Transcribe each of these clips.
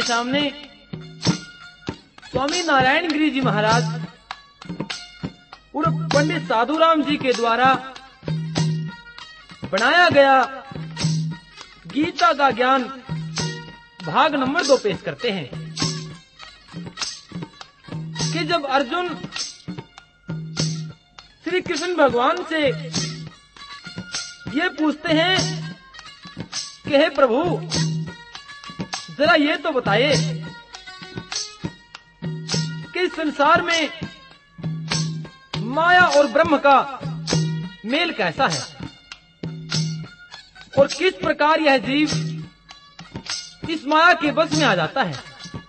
के सामने स्वामी नारायण गिरी जी महाराज उर्फ पंडित साधुराम जी के द्वारा बनाया गया गीता का ज्ञान भाग नंबर 2 पेश करते हैं कि जब अर्जुन श्री कृष्ण भगवान से ये पूछते हैं कि हे प्रभु जरा ये तो बताइए कि संसार में माया और ब्रह्म का मेल कैसा है और किस प्रकार यह जीव इस माया के बस में आ जाता है।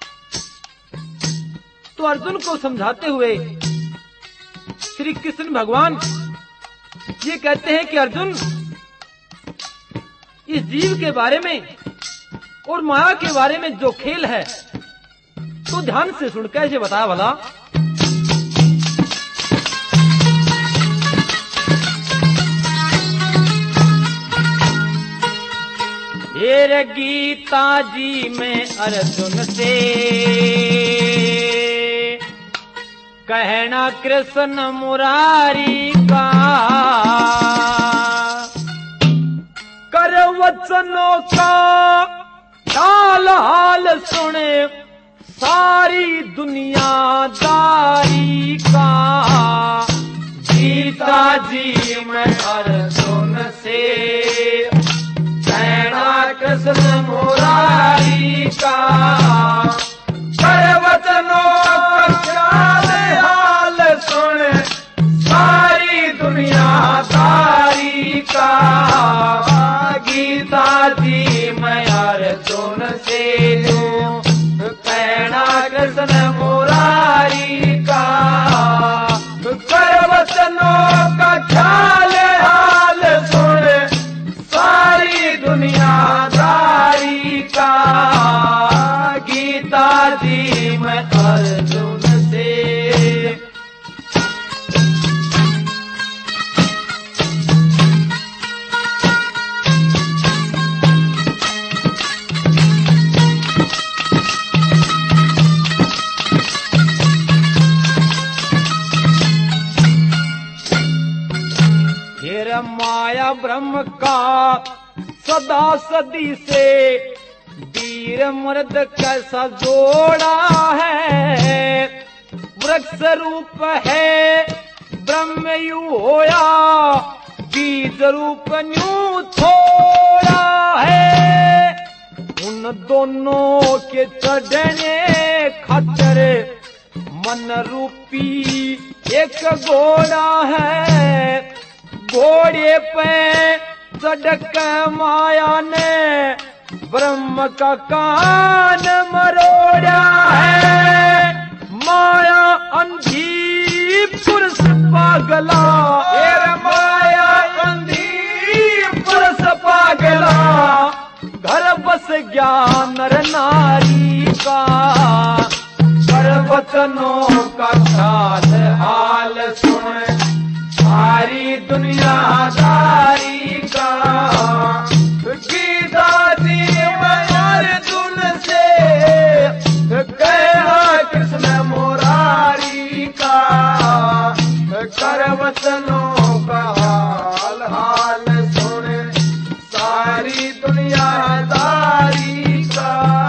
तो अर्जुन को समझाते हुए श्री कृष्ण भगवान ये कहते हैं कि अर्जुन इस जीव के बारे में और माया के बारे में जो खेल है तो ध्यान से सुन कैसे बताया भला। ये गीता जी में अर्जुन से कहना कृष्ण मुरारी का कर वचनों का हाल हाल सुने सारी दुनियादारी का। गीता जी में अर्जुन से कहना कृष्ण मुरारी का कर वचनों का हाल सुने सारी दुनियादारी का। गीता जी मैं अर्जुन से कहना कृष्ण मुरारी का कर वचनों का ख्याल हाल सुन सारी दुनियादारी का। गीता जी मैं अर्जुन से माया ब्रह्म का सदा सदी से वीर मर्द कैसा जोड़ा है। वृक्ष रूप है ब्रह्म यू होया बीज रूप न्यू थोड़ा है। उन दोनों के चढ़ने खातिर मन रूपी एक घोड़ा है। घोड़े पे चढ़क माया ने ब्रह्म का कान मरोड़ा है। माया अंधी पुरुष पागला माया अंधी पुरुष पागला घर बस ज्ञान नर नारी का। कर वचनों का ख्याल हाल सुन सारी दुनियादारी का। गीता जी में अर्जुन से कहना कृष्ण मुरारी का कर वचनों का हाल हाल सुन सारी दुनियादारी का।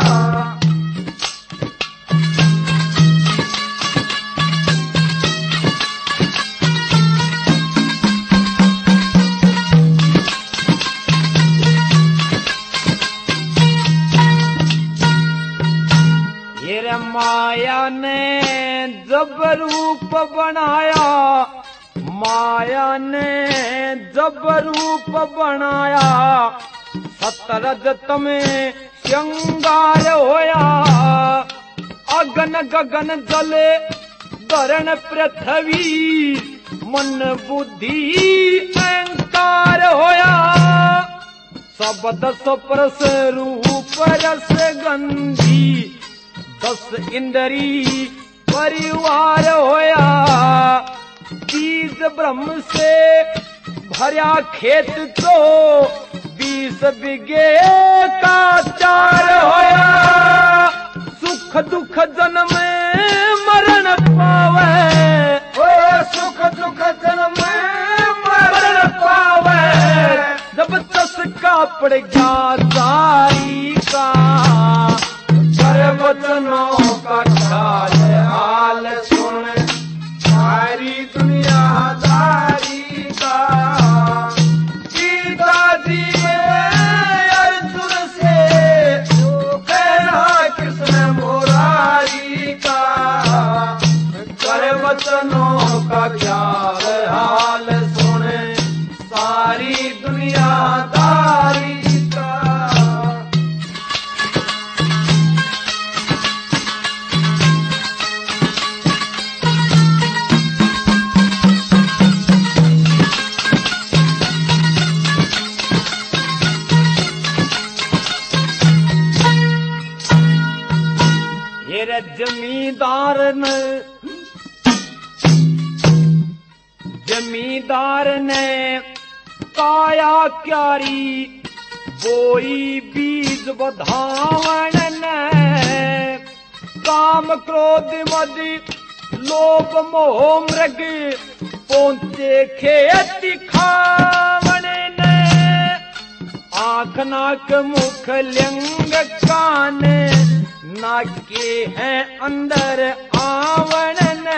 माया ने जब रूप बनाया माया ने जब रूप बनाया सतरजत में श्रृंगार होया। अगन गगन जले धरण पृथ्वी मन बुद्धि अहंकार होया। शब्द सप्रस रूप रस गंधी 10 इंद्री परिवार होया। बीज ब्रह्म से भरा खेत तो 20 बीघे का चार होया। सुख दुख जन्म मरण पावे, ओ सुख दुख जन्म मरण पावे, जब चस्का पड़ गया जारी का, कर वचनों का ख्याल हाल सुन सारी दुनिया दारी का। गीता जी में अर्जुन से कहना कृष्ण मुरारी का, कर वचनों का ख्याल हाल सुन सारी दुनिया दारी का। ये जमींदार ने काया क्यारी, बोई बीज बधावन ने, काम क्रोध मद लोभ मोह मृग, पहुंचे खेती खावन ने, आंख नाक मुख लिंग कान, नाके हैं अंदर आवन ने,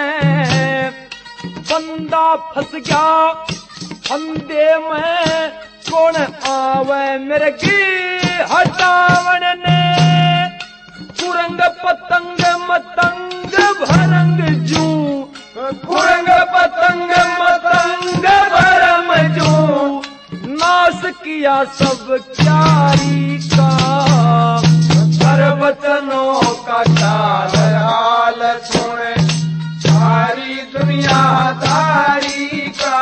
बंदा फंस गया फंदे में, कौन आवे मिर्गी हटावन ने, कुरंग पतंग मतंग भरंग जू, कुरंग पतंग मतंग भरम जू, नाश किया सब क्यारी का, कर वचनों का ख्याल हाल सुने सारी दुनिया दारी का।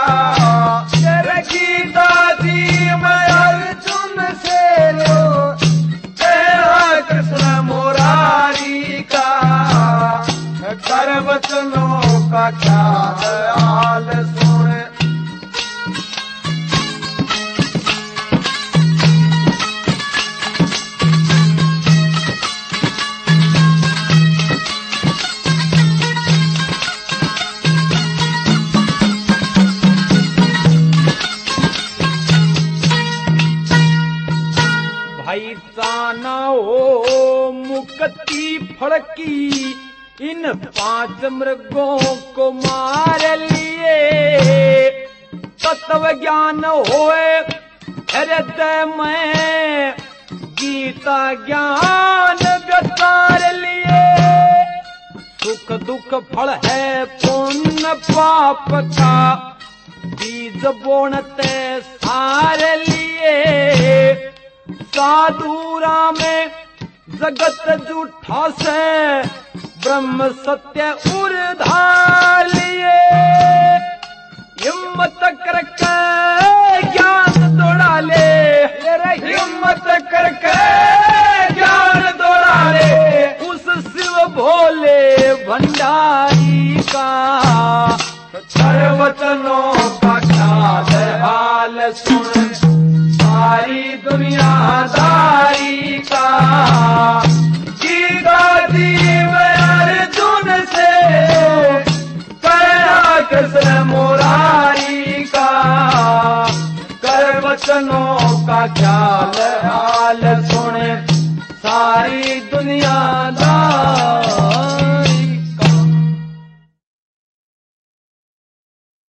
गीता जी में अर्जुन से लो कहना कृष्ण मुरारी का, कर वचनों का ख्याल हाल सुने। भाई जाना हो मुक्ति फड़की, इन 5 मृगों को मार लिए, तत्व ज्ञान होए हृदय में, गीता ज्ञान विचार लिए, सुख दुख फल है पुण्य पाप का, बीज बोनते सार लिए, साधुरा में जगत जूठा से, ब्रह्म सत्य उधार लिए, हिम्मत करके ज्ञान दौड़ा ले, हिम्मत करके ज्ञान दौड़ा ले, उस शिव भोले भंडारी का, कर वचनों का ख्याल हाल सुन सारी दुनिया दारी का। गीता जी में अर्जुन से कहना कृष्ण मुरारी का, कर वचनों का ख्याल हाल सुन सारी दुनिया दारी